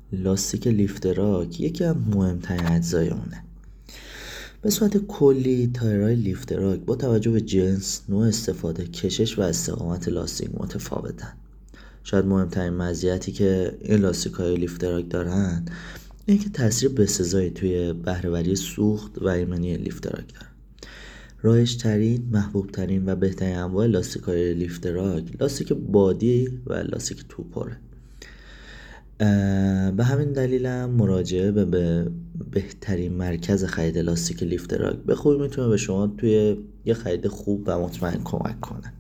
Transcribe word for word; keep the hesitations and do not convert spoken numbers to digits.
لاستیک لیفتراک یکی از مهمترین اجزای اونه. به صورت کلی تایرهای لیفتراک با توجه به جنس، نوع استفاده، کشش و استقامت لاستیک متفاوتن. شاید مهمترین مزیتی که این لاستیک‌های لیفتراک دارن اینه که تاثیر بسزایی توی بهره‌وری سوخت و ایمنی لیفتراک دارن. رایج ترین، محبوب ترین و بهترین انواع لاستیک‌های لیفتراک لاستیک بادی و لاستیک توپره. به همین دلیلم مراجعه به, به بهترین مرکز خرید لاستیک لیفتراک به خوبی میتونه به شما توی یه خرید خوب و مطمئن کمک کنه.